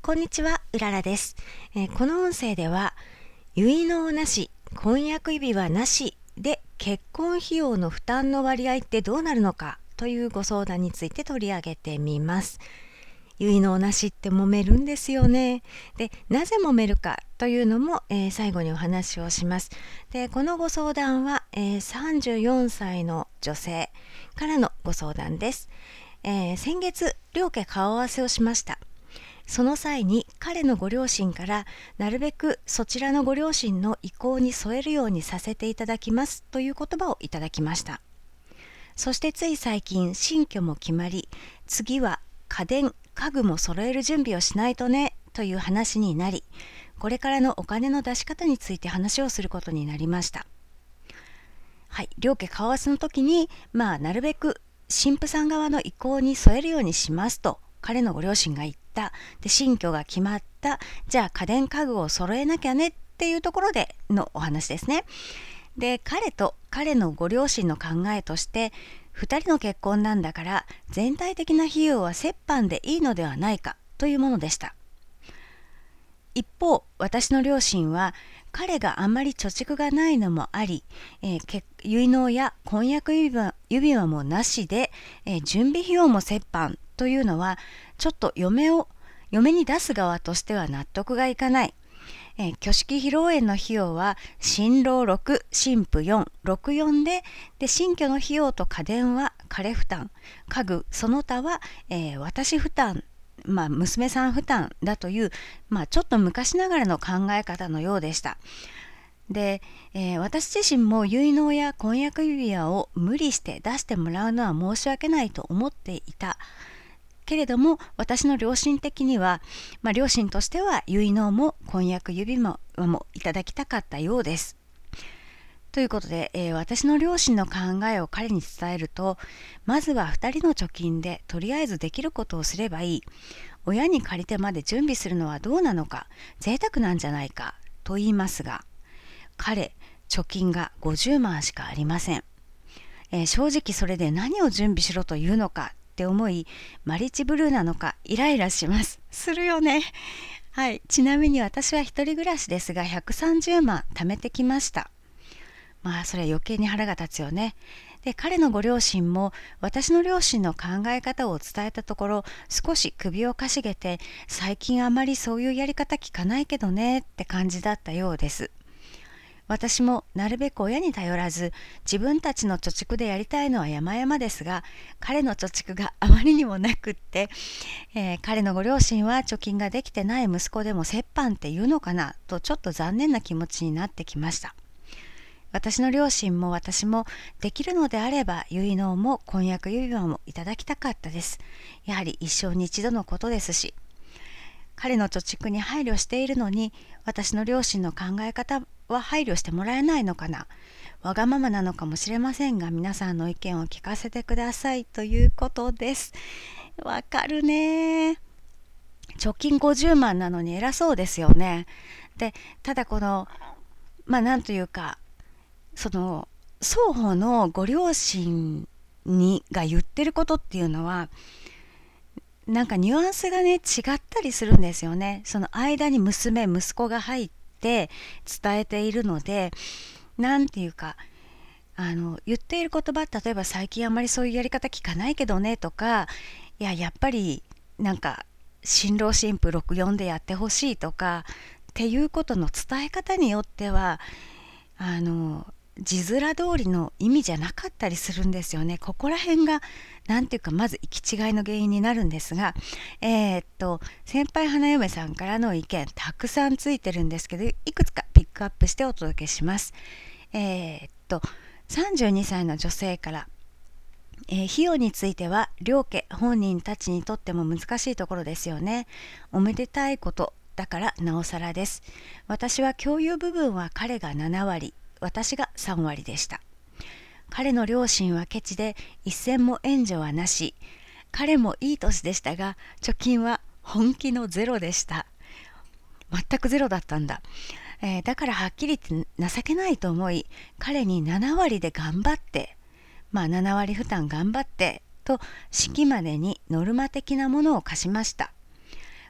こんにちは、うららです。この音声では、結納なし、婚約指輪なしで結婚費用の負担の割合ってどうなるのかというご相談について取り上げてみます。結納なしって揉めるんですよね。で、なぜ揉めるかというのも、最後にお話をします。で、このご相談は、34歳の女性からのご相談です。先月、両家顔合わせをしました。その際に彼のご両親からなるべくそちらのご両親の意向に添えるようにさせていただきますという言葉をいただきました。そしてつい最近新居も決まり、次は家電家具も揃える準備をしないとねという話になり、これからのお金の出し方について話をすることになりました。はい、両家顔合わせの時になるべく新婦さん側の意向に添えるようにしますと彼のご両親が言った。で、新居が決まった。じゃあ家電家具を揃えなきゃねっていうところでのお話ですね。で、彼と彼のご両親の考えとして、2人の結婚なんだから全体的な費用は折半でいいのではないかというものでした。一方、私の両親は彼があまり貯蓄がないのもあり、結納や婚約指輪もなしで、準備費用も折半というのはちょっと嫁に出す側としては納得がいかない。挙式披露宴の費用は新郎6、新婦4、64で、新居の費用と家電は彼負担、家具その他は、私負担、娘さん負担だという、ちょっと昔ながらの考え方のようでした。で、私自身も結納や婚約指輪を無理して出してもらうのは申し訳ないと思っていた。けれども私の良心的には、両親としては結納も婚約指輪もいただきたかったようです。ということで、私の両親の考えを彼に伝えると、まずは2人の貯金でとりあえずできることをすればいい。親に借りてまで準備するのはどうなのか、贅沢なんじゃないかと言いますが、彼、貯金が50万しかありません。正直それで何を準備しろというのかって思い、マリッジブルーなのかイライラします。するよね。はい。ちなみに私は一人暮らしですが130万貯めてきました。それは余計に腹が立つよね。で、彼のご両親も私の両親の考え方を伝えたところ、少し首をかしげて、最近あまりそういうやり方聞かないけどねって感じだったようです。私もなるべく親に頼らず、自分たちの貯蓄でやりたいのは山々ですが、彼の貯蓄があまりにもなくって、彼のご両親は貯金ができてない息子でも折半って言うのかなとちょっと残念な気持ちになってきました。私の両親も私もできるのであれば結納も婚約指輪もいただきたかったです。やはり一生に一度のことですし、彼の貯蓄に配慮しているのに私の両親の考え方は配慮してもらえないのかな。わがままなのかもしれませんが、皆さんの意見を聞かせてくださいということです。わかるね。貯金50万なのに偉そうですよね。で、ただこのなんというか、その双方のご両親が言ってることっていうのはなんかニュアンスがね違ったりするんですよね。その間に娘息子が入って伝えているので、なんていうか言っている言葉、例えば最近あんまりそういうやり方聞かないけどねとか、やっぱりなんか新郎新婦64でやってほしいとかっていうことの伝え方によっては字面通りの意味じゃなかったりするんですよね。ここら辺がなんていうかまず行き違いの原因になるんですが、先輩花嫁さんからの意見たくさんついてるんですけど、いくつかピックアップしてお届けします。32歳の女性から、費用については両家本人たちにとっても難しいところですよね。おめでたいことだからなおさらです。私は共有部分は彼が7割、私が3割でした。彼の両親はケチで一銭も援助はなし。彼もいい年でしたが貯金は本気のゼロでした。全くゼロだったんだ。だからはっきり言って情けないと思い、彼に7割で頑張って、7割負担頑張ってと式までにノルマ的なものを課しました。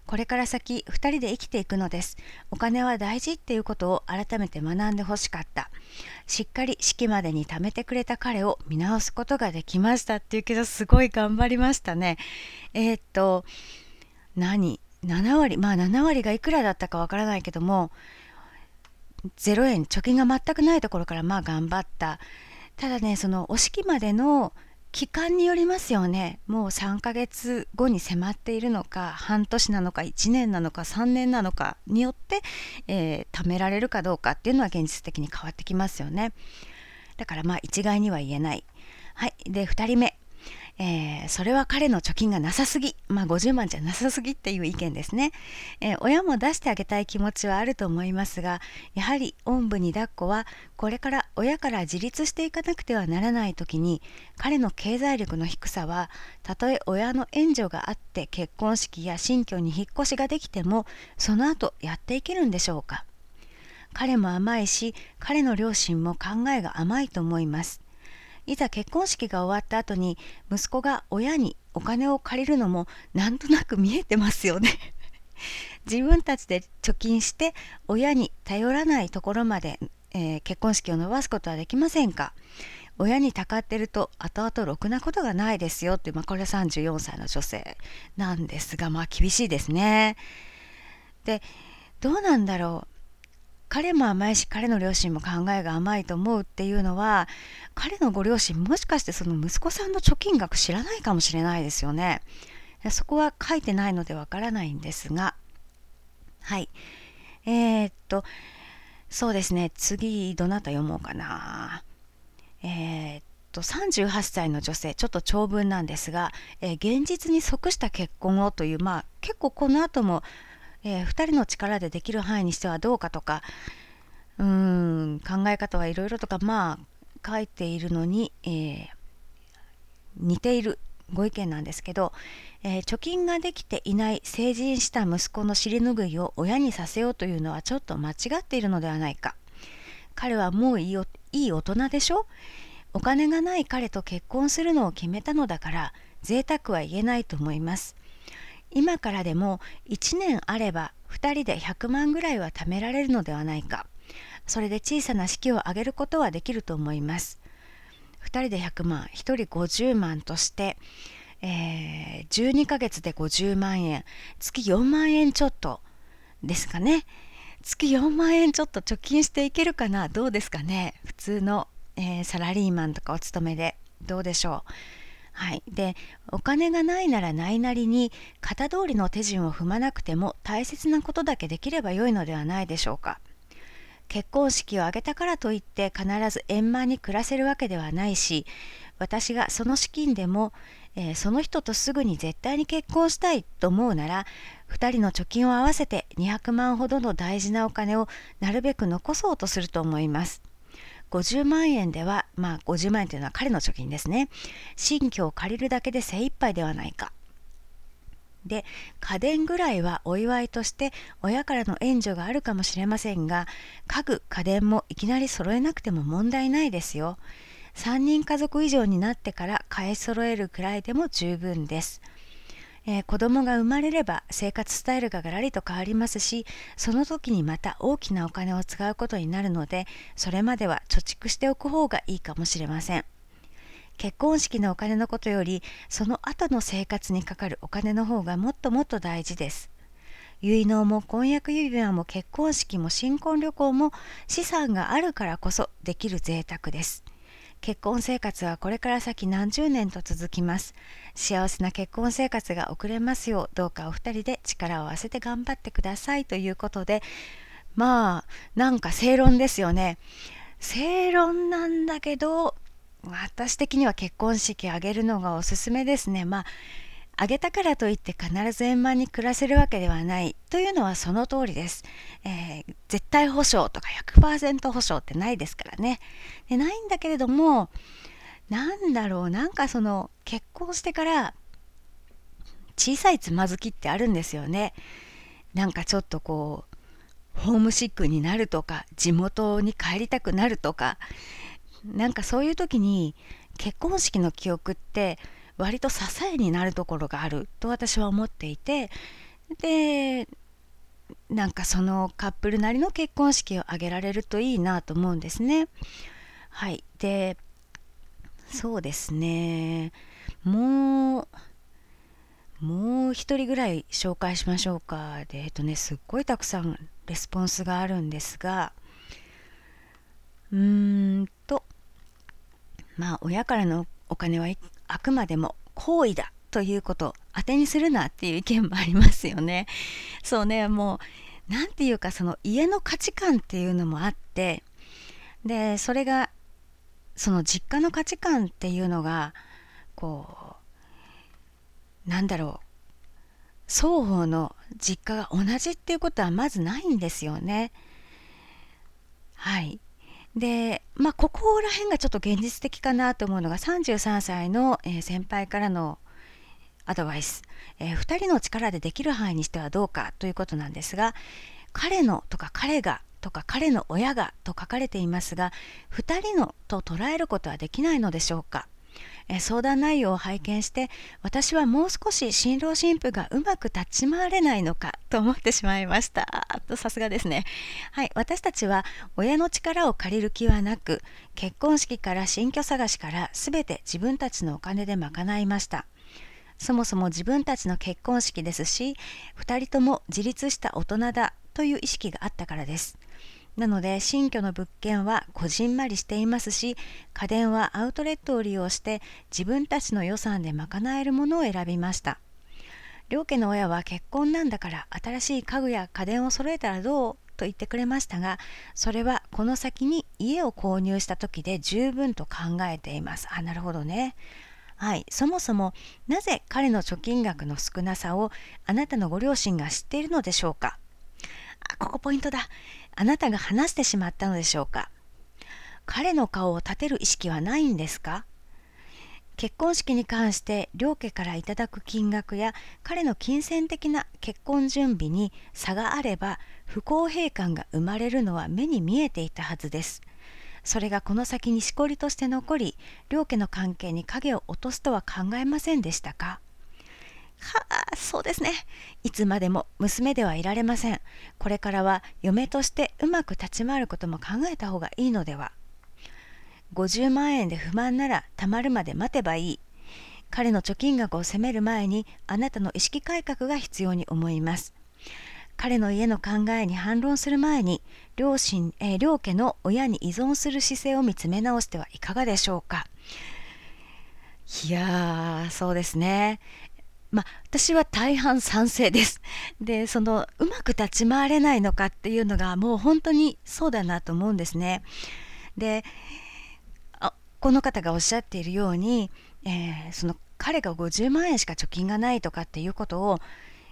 これから先2人で生きていくのです。お金は大事っていうことを改めて学んでほしかった。しっかり式までに貯めてくれた彼を見直すことができましたっていうけど、すごい頑張りましたね。7割、まあ7割がいくらだったかわからないけども、0円、貯金が全くないところからまあ頑張った。ただね、そのお式までの期間によりますよね。もう3ヶ月後に迫っているのか、半年なのか、1年なのか、3年なのかによって、貯められるかどうかっていうのは現実的に変わってきますよね。だからまあ一概には言えない。はい。で、2人目。それは彼の貯金がなさすぎ。まあ50万じゃなさすぎっていう意見ですね。親も出してあげたい気持ちはあると思いますが、やはりおんぶに抱っこはこれから親から自立していかなくてはならない時に、彼の経済力の低さは、たとえ親の援助があって結婚式や新居に引っ越しができても、その後やっていけるんでしょうか。彼も甘いし、彼の両親も考えが甘いと思います。いざ結婚式が終わった後に息子が親にお金を借りるのもなんとなく見えてますよね。自分たちで貯金して親に頼らないところまで、結婚式を伸ばすことはできませんか。親にたかってると後々ろくなことがないですよって、これは34歳の女性なんですが、厳しいですね。で、どうなんだろう。彼も甘いし彼の両親も考えが甘いと思うっていうのは、彼のご両親もしかしてその息子さんの貯金額知らないかもしれないですよね。そこは書いてないのでわからないんですが、はい。そうですね、次どなた読もうかな。38歳の女性、ちょっと長文なんですが、現実に即した結婚をという、結構この後も2人の力でできる範囲にしてはどうかとか、考え方はいろいろとか書いているのに、似ているご意見なんですけど、貯金ができていない成人した息子の尻拭いを親にさせようというのはちょっと間違っているのではないか。彼はもういい大人でしょ。お金がない彼と結婚するのを決めたのだから贅沢は言えないと思います。今からでも1年あれば2人で100万ぐらいは貯められるのではないか。それで小さな式を挙げることはできると思います。2人で100万、1人50万として、12ヶ月で50万円、月4万円ちょっとですかね。月4万円ちょっと貯金していけるかな。どうですかね。普通の、サラリーマンとかお勤めでどうでしょう。はい。で、お金がないならないなりに型通りの手順を踏まなくても大切なことだけできればよいのではないでしょうか。結婚式を挙げたからといって必ず円満に暮らせるわけではないし、私がその資金でも、その人とすぐに絶対に結婚したいと思うなら、2人の貯金を合わせて200万ほどの大事なお金をなるべく残そうとすると思います。50万円では、50万円というのは彼の貯金ですね。新居を借りるだけで精一杯ではないか。で、家電ぐらいはお祝いとして親からの援助があるかもしれませんが、家具、家電もいきなり揃えなくても問題ないですよ。3人家族以上になってから買い揃えるくらいでも十分です。子供が生まれれば生活スタイルがガラリと変わりますし、その時にまた大きなお金を使うことになるので、それまでは貯蓄しておく方がいいかもしれません。結婚式のお金のことより、その後の生活にかかるお金の方がもっともっと大事です。結納も婚約指輪も結婚式も新婚旅行も資産があるからこそできる贅沢です。結婚生活はこれから先何十年と続きます。幸せな結婚生活が送れますよう、どうかお二人で力を合わせて頑張ってくださいということで、なんか正論ですよね。正論なんだけど、私的には結婚式挙げるのがおすすめですね。挙げたからといって必ず円満に暮らせるわけではないというのはその通りです。絶対保証とか 100% 保証ってないですからね。で、ないんだけれども、なんかその結婚してから小さいつまずきってあるんですよね。なんかちょっとホームシックになるとか、地元に帰りたくなるとか、なんかそういう時に結婚式の記憶って割と支えになるところがあると私は思っていて、 でなんかそのカップルなりの結婚式を挙げられるといいなと思うんですね。はい。でそうですね、もう一人ぐらい紹介しましょうか。すっごいたくさんレスポンスがあるんですが、親からのお金はあくまでも好意だということを当てにするなっていう意見もありますよね。そうね、もうなんていうか、その家の価値観っていうのもあって、でそれがその実家の価値観っていうのがこなんだろう双方の実家が同じっていうことはまずないんですよね。はい。でここら辺がちょっと現実的かなと思うのが、33歳の、先輩からのアドバイス、2人の力でできる範囲にしてはどうかということなんですが、彼のとか彼がとか彼の親がと書かれていますが、2人のと捉えることはできないのでしょうか。相談内容を拝見して、私はもう少し新郎新婦がうまく立ち回れないのかと思ってしまいました。さすがですね。はい、私たちは親の力を借りる気はなく、結婚式から新居探しから全て自分たちのお金で賄いました。そもそも自分たちの結婚式ですし、2人とも自立した大人だという意識があったからです。なので新居の物件はこじんまりしていますし、家電はアウトレットを利用して自分たちの予算で賄えるものを選びました。両家の親は結婚なんだから新しい家具や家電を揃えたらどうと言ってくれましたが、それはこの先に家を購入した時で十分と考えています。なるほどね。はい、そもそもなぜ彼の貯金額の少なさをあなたのご両親が知っているのでしょうか。ここポイントだ。あなたが話してしまったのでしょうか。彼の顔を立てる意識はないんですか。結婚式に関して両家からいただく金額や彼の金銭的な結婚準備に差があれば、不公平感が生まれるのは目に見えていたはずです。それがこの先にしこりとして残り、両家の関係に影を落とすとは考えませんでしたか。そうですね。いつまでも娘ではいられません。これからは嫁としてうまく立ち回ることも考えた方がいいのでは。50万円で不満なら貯まるまで待てばいい。彼の貯金額を責める前にあなたの意識改革が必要に思います。彼の家の考えに反論する前に両家の親に依存する姿勢を見つめ直してはいかがでしょうか。いやー、そうですね。私は大半賛成です。で、そのうまく立ち回れないのかっていうのがもう本当にそうだなと思うんですね。で、この方がおっしゃっているように、その彼が50万円しか貯金がないとかっていうことを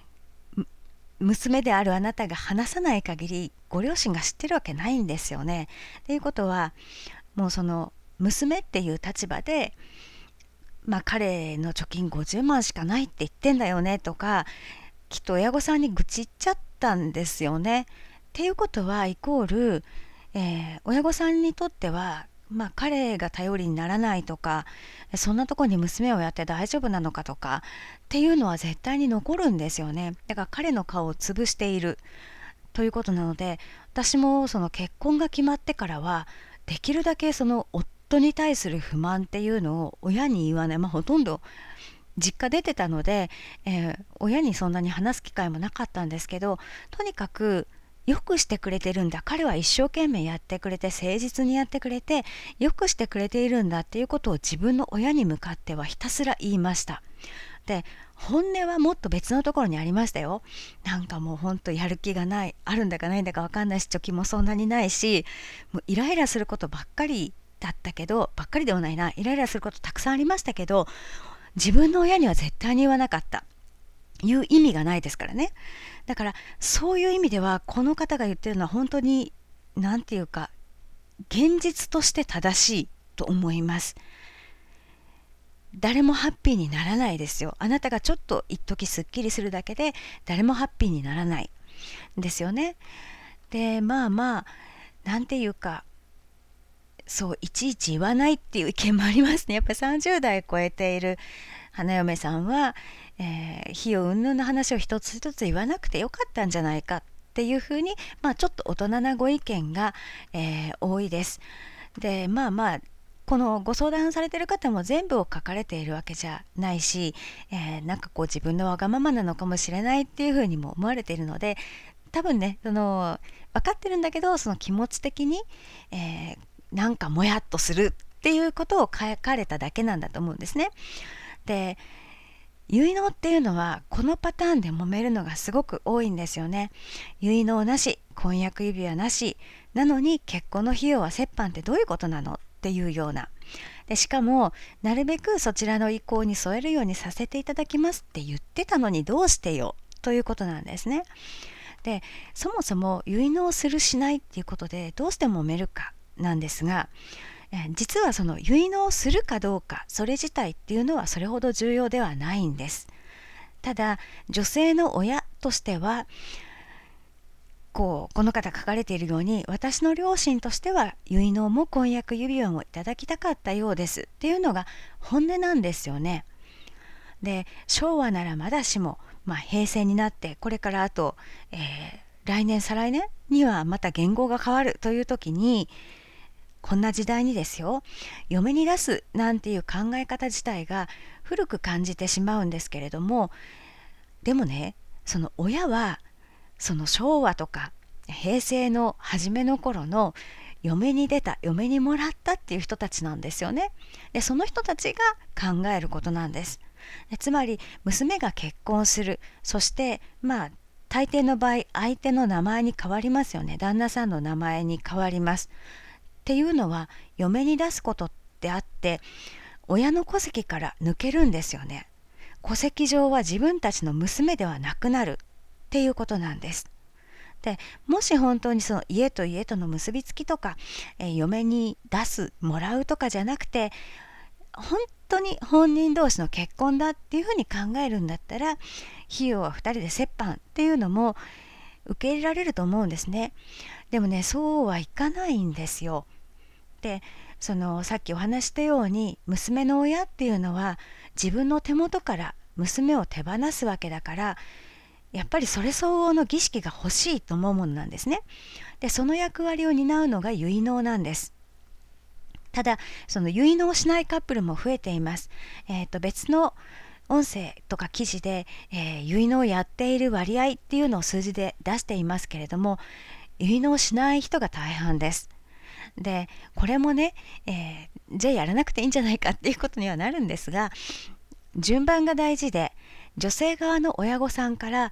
娘であるあなたが話さない限りご両親が知ってるわけないんですよね。っていうことは、もうその娘っていう立場で彼の貯金50万しかないって言ってんだよねとか、きっと親御さんに愚痴っちゃったんですよね。っていうことはイコール、親御さんにとっては、彼が頼りにならないとか、そんなとこに娘をやって大丈夫なのかとかっていうのは絶対に残るんですよね。だから彼の顔を潰しているということなので、私もその結婚が決まってからはできるだけその夫に対する不満っていうのを親に言わない。ほとんど実家出てたので、親にそんなに話す機会もなかったんですけど、とにかくよくしてくれてるんだ、彼は一生懸命やってくれて誠実にやってくれてよくしてくれているんだっていうことを自分の親に向かってはひたすら言いました。で、本音はもっと別のところにありましたよ。なんかもうほんとやる気がない、あるんだかないんだか分かんないし、貯金もそんなにないし、もうイライラすることばっかりだったけど、ばっかりではないな、イライラすることたくさんありましたけど、自分の親には絶対に言わなかった。言う意味がないですからね。だからそういう意味ではこの方が言ってるのは本当に何て言うか現実として正しいと思います。誰もハッピーにならないですよ。あなたがちょっと一時すっきりするだけで誰もハッピーにならないですよね。で、なんていうか、そういちいち言わないっていう意見もありますね。やっぱり30代超えている花嫁さんは、 費用云々の話を一つ一つ言わなくてよかったんじゃないかっていうふうに、ちょっと大人なご意見が、多いです。でこのご相談されている方も全部を書かれているわけじゃないし、なんかこう自分のわがままなのかもしれないっていうふうにも思われているので、多分ね分かってるんだけど、その気持ち的に、なんかもやっとするっていうことを書かれただけなんだと思うんですね。で、結納っていうのはこのパターンで揉めるのがすごく多いんですよね。結納なし、婚約指輪なしなのに結婚の費用は折半ってどういうことなのっていうような。でしかもなるべくそちらの意向に添えるようにさせていただきますって言ってたのにどうしてよということなんですね。でそもそも結納するしないっていうことでどうして揉めるかなんですが、実はその結納するかどうか、それ自体っていうのはそれほど重要ではないんです。ただ女性の親としてはこの方書かれているように、私の両親としては結納も婚約指輪もいただきたかったようですっていうのが本音なんですよね。で昭和ならまだしも、平成になってこれからあと、来年再来年にはまた言語が変わるという時に、こんな時代にですよ、嫁に出すなんていう考え方自体が古く感じてしまうんですけれども、でもね、その親はその昭和とか平成の初めの頃の嫁に出た、嫁にもらったっていう人たちなんですよね。でその人たちが考えることなんです。でつまり娘が結婚する、そして大抵の場合相手の名前に変わりますよね。旦那さんの名前に変わりますっていうのは嫁に出すことであって、親の戸籍から抜けるんですよね。戸籍上は自分たちの娘ではなくなるっていうことなんです。でもし本当にその家と家との結びつきとか、嫁に出すもらうとかじゃなくて、本当に本人同士の結婚だっていうふうに考えるんだったら、費用は2人で折半っていうのも受け入れられると思うんですね。でもね、そうはいかないんですよ。でさっきお話したように、娘の親っていうのは自分の手元から娘を手放すわけだから、やっぱりそれ相応の儀式が欲しいと思うものなんですね。でその役割を担うのが結納なんです。ただその結納しないカップルも増えています。別の音声とか記事で、結納をやっている割合っていうのを数字で出していますけれども、結納しない人が大半です。でこれもね、じゃあやらなくていいんじゃないかっていうことにはなるんですが、順番が大事で、女性側の親御さんから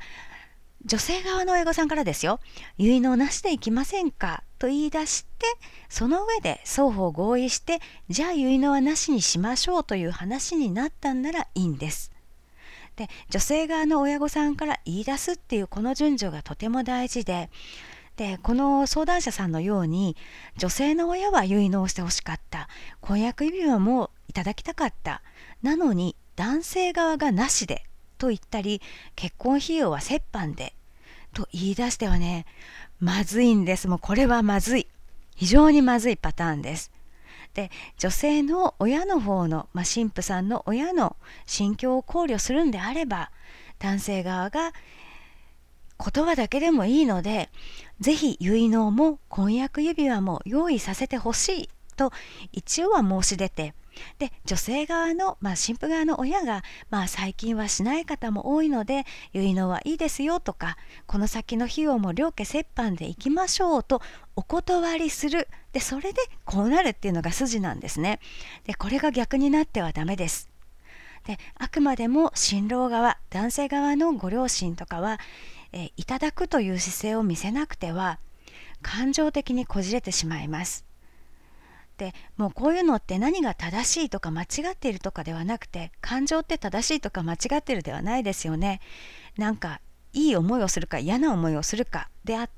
ですよ、結納なしでいきませんかと言い出して、その上で双方合意して、じゃあ結納はなしにしましょうという話になったんならいいんです。で女性側の親御さんから言い出すっていうこの順序がとても大事で、この相談者さんのように、女性の親は結納してほしかった、婚約指輪もいただきたかった、なのに男性側がなしでと言ったり、結婚費用は折半でと言い出してはね、まずいんです。もうこれはまずい、非常にまずいパターンです。で女性の親の方の、新婦さんの親の心境を考慮するんであれば、男性側が言葉だけでもいいので、ぜひ結納も婚約指輪も用意させてほしいと一応は申し出て、で女性側の、新婦側の親が、最近はしない方も多いので結納はいいですよとか、この先の費用も両家折半でいきましょうとお断りする。でそれでこうなるっていうのが筋なんですね。でこれが逆になってはダメです。であくまでも新郎側、男性側のご両親とかは、いただくという姿勢を見せなくては感情的にこじれてしまいます。でもうこういうのって何が正しいとか間違っているとかではなくて、感情って正しいとか間違っているではないですよね。なんかいい思いをするか嫌な思いをするかであって、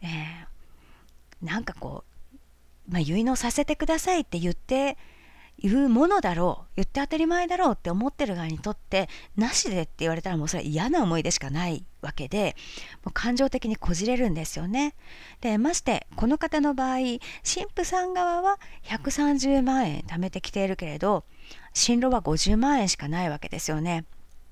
なんか結納させてくださいって言うものだろう、言って当たり前だろうって思ってる側にとって、なしでって言われたらもうそれは嫌な思いでしかないわけで、もう感情的にこじれるんですよね。でましてこの方の場合、新婦さん側は130万円貯めてきているけれど、新郎は50万円しかないわけですよね。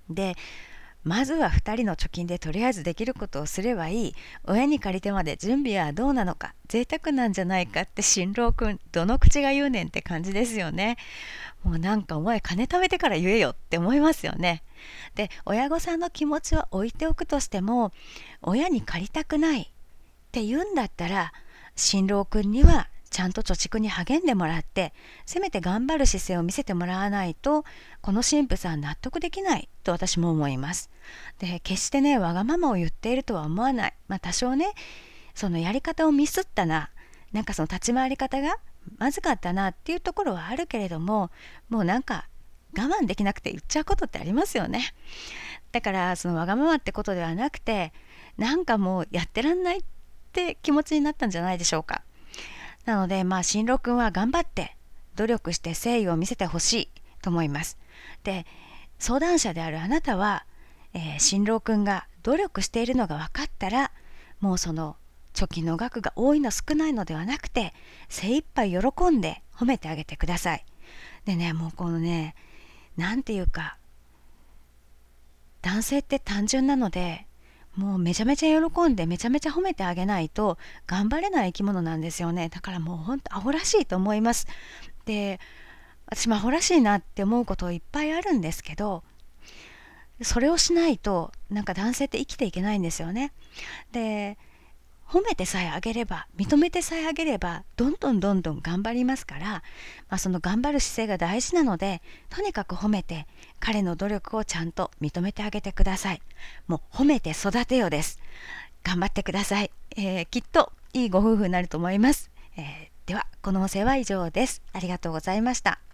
で、まずは2人の貯金でとりあえずできることをすればいい。親に借りてまで準備はどうなのか、贅沢なんじゃないかって新郎くん、どの口が言うねんって感じですよね。もうなんかお前金貯めてから言えよって思いますよね。で、親御さんの気持ちは置いておくとしても、親に借りたくないって言うんだったら、新郎くんにはちゃんと貯蓄に励んでもらって、せめて頑張る姿勢を見せてもらわないと、この神父さん納得できないと私も思います。で、決してね、わがままを言っているとは思わない。多少ね、そのやり方をミスったな、なんかその立ち回り方がまずかったなっていうところはあるけれども、もうなんか我慢できなくて言っちゃうことってありますよね。だからそのわがままってことではなくて、なんかもうやってらんないって気持ちになったんじゃないでしょうか。なので新郎くんは頑張って努力して誠意を見せてほしいと思います。で、相談者であるあなたは、新郎くんが努力しているのが分かったら、もうその貯金の額が多いの少ないのではなくて、精一杯喜んで褒めてあげてください。でね、もうこのね、なんていうか、男性って単純なので、もうめちゃめちゃ喜んでめちゃめちゃ褒めてあげないと頑張れない生き物なんですよね。だからもうほんとアホらしいと思います。で、私もアホらしいなって思うこといっぱいあるんですけど、それをしないとなんか男性って生きていけないんですよね。で、褒めてさえあげれば、認めてさえあげれば、どんどんどんどん頑張りますから、その頑張る姿勢が大事なので、とにかく褒めて、彼の努力をちゃんと認めてあげてください。もう褒めて育てよです。頑張ってください。きっといいご夫婦になると思います。では、この音声は以上です。ありがとうございました。